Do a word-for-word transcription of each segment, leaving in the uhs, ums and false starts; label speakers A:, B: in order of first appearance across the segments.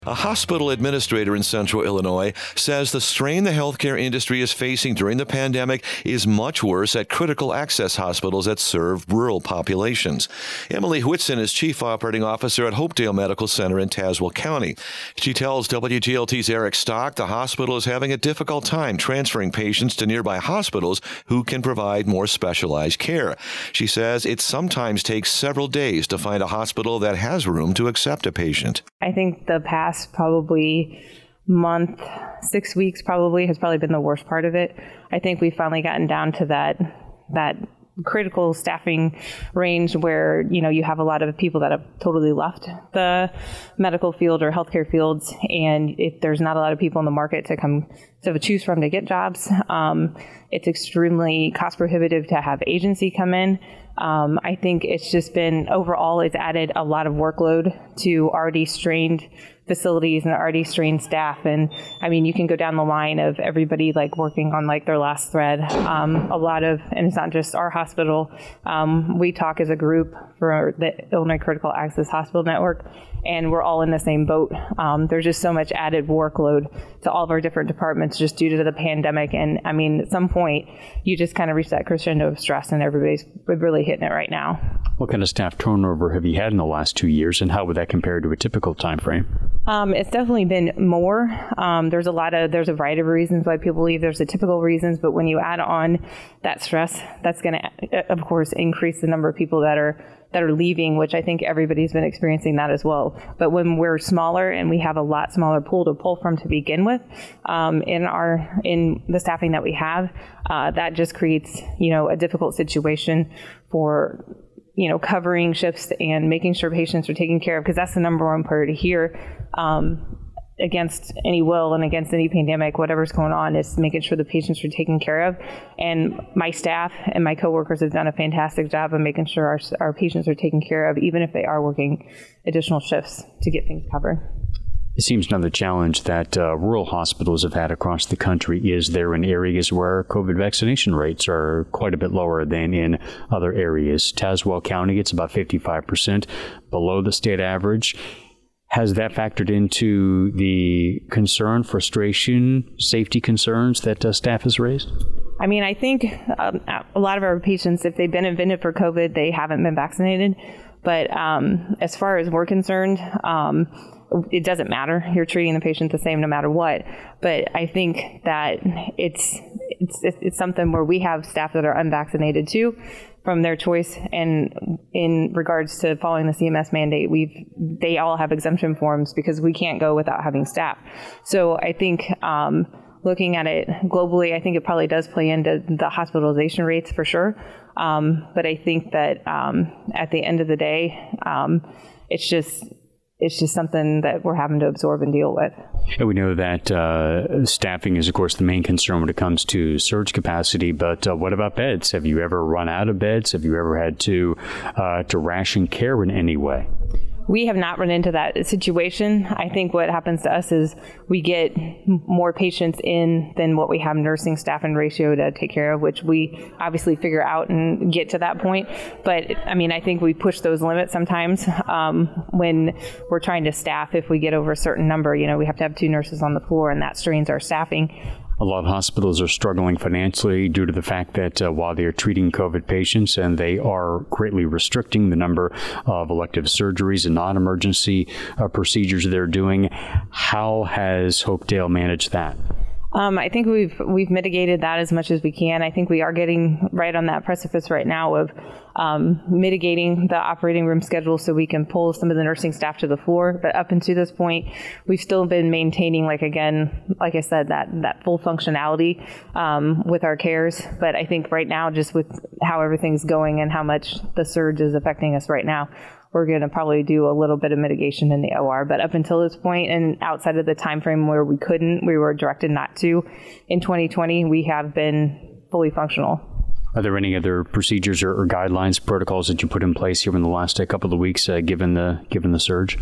A: A hospital administrator in central Illinois says the strain the healthcare industry is facing during the pandemic is much worse at critical access hospitals that serve rural populations. Emily Whitson is chief operating officer at Hopedale Medical Center in Tazewell County. She tells W G L T's Eric Stock the hospital is having a difficult time transferring patients to nearby hospitals who can provide more specialized care. She says it sometimes takes several days to find a hospital that has room to accept a patient.
B: I think the past probably month, six weeks probably has probably been the worst part of it. I think we've finally gotten down to that that critical staffing range where, you know, you have a lot of people that have totally left the medical field or healthcare fields, and if there's not a lot of people in the market to come to choose from to get jobs, um, it's extremely cost prohibitive to have agency come in. Um, I think it's just been, overall, it's added a lot of workload to already strained facilities and already strained staff. And I mean, you can go down the line of everybody like working on like their last thread. Um, a lot of, and it's not just our hospital. Um, we talk as a group for the Illinois Critical Access Hospital Network, and we're all in the same boat. Um, there's just so much added workload to all of our different departments just due to the pandemic. And I mean, at some point, you just kind of reach that crescendo of stress, and everybody's really hitting it right now.
C: What kind of staff turnover have you had in the last two years, and how would that compare to a typical time frame?
B: Um, it's definitely been more. Um, there's a lot of, there's a variety of reasons why people leave. There's the typical reasons, but when you add on that stress, that's going to, of course, increase the number of people that are that are leaving, which I think everybody's been experiencing that as well. But when we're smaller and we have a lot smaller pool to pull from to begin with, um, in our in the staffing that we have, uh, that just creates, you know, a difficult situation for, you know, covering shifts and making sure patients are taken care of, because that's the number one priority here. Um, against any will and against any pandemic, whatever's going on, is making sure the patients are taken care of. And my staff and my coworkers have done a fantastic job of making sure our, our patients are taken care of, even if they are working additional shifts to get things covered.
C: It seems another challenge that uh, rural hospitals have had across the country is they're in areas where COVID vaccination rates are quite a bit lower than in other areas. Tazewell County, it's about fifty-five percent below the state average. Has that factored into the concern, frustration, safety concerns that uh, staff has raised?
B: I mean, I think um, a lot of our patients, if they've been admitted for COVID, they haven't been vaccinated. But um, as far as we're concerned, um, it doesn't matter. You're treating the patient the same no matter what. But I think that it's it's it's something where we have staff that are unvaccinated too, from their choice. And in regards to following the C M S mandate, we've they all have exemption forms because we can't go without having staff. So I think um, looking at it globally, I think it probably does play into the hospitalization rates for sure. Um, but I think that um, at the end of the day, um, it's just it's just something that we're having to absorb and deal with.
C: And we know that uh, staffing is, of course, the main concern when it comes to surge capacity. But uh, what about beds? Have you ever run out of beds? Have you ever had to uh, to ration care in any way?
B: We have not run into that situation. I think what happens to us is we get more patients in than what we have nursing staff and ratio to take care of, which we obviously figure out and get to that point. But I mean, I think we push those limits sometimes um, when we're trying to staff. If we get over a certain number, you know, we have to have two nurses on the floor, and that strains our staffing.
C: A lot of hospitals are struggling financially due to the fact that uh, while they are treating COVID patients and they are greatly restricting the number of elective surgeries and non-emergency uh, procedures they're doing, how has Hopedale managed that?
B: Um, I think we've we've mitigated that as much as we can. I think we are getting right on that precipice right now of um, mitigating the operating room schedule so we can pull some of the nursing staff to the floor. But up until this point, we've still been maintaining, like again, like I said, that that full functionality um, with our cares. But I think right now, just with how everything's going and how much the surge is affecting us right now, we're going to probably do a little bit of mitigation in the O R. But up until this point, and outside of the time frame where we couldn't, we were directed not to, in twenty twenty, we have been fully functional.
C: Are there any other procedures or, or guidelines, protocols that you put in place here in the last uh, couple of weeks, uh, given the given the surge?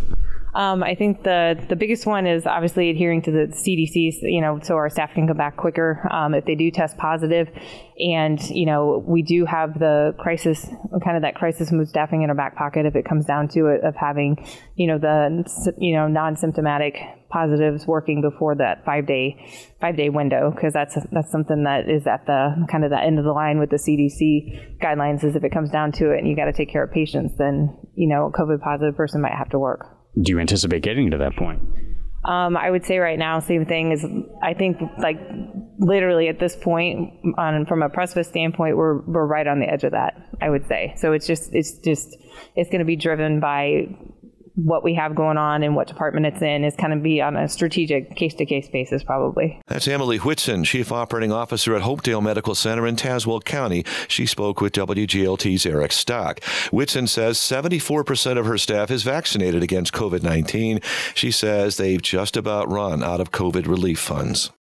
B: Um, I think the, the biggest one is obviously adhering to the C D C, you know, so our staff can come back quicker um, if they do test positive. And, you know, we do have the crisis, kind of that crisis mode staffing in our back pocket if it comes down to it, of having, you know, the, you know, non-symptomatic positives working before that five day, five day window. Cause that's, that's something that is at the kind of the end of the line with the C D C guidelines, is if it comes down to it and you got to take care of patients, then, you know, a COVID positive person might have to work.
C: Do you anticipate getting to that point?
B: Um, I would say right now, same thing is, I think like literally at this point, on, from a precipice standpoint, we're we're right on the edge of that, I would say. So it's just it's just it's going to be driven by what we have going on and what department it's in. Is kind of be on a strategic case-to-case basis, probably.
A: That's Emily Whitson, Chief Operating Officer at Hopedale Medical Center in Tazewell County. She spoke with W G L T's Eric Stock. Whitson says seventy-four percent of her staff is vaccinated against COVID nineteen. She says they've just about run out of COVID relief funds.